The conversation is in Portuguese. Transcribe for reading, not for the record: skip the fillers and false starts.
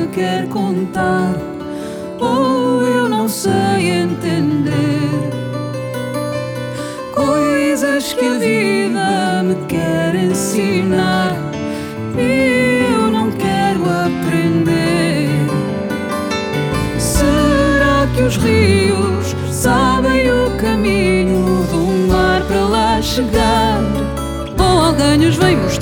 me quer contar, ou eu não sei entender coisas que a vida me quer ensinar e eu não quero aprender. Será que os rios sabem o caminho do mar para lá chegar? Ou alguém nos vem mostrar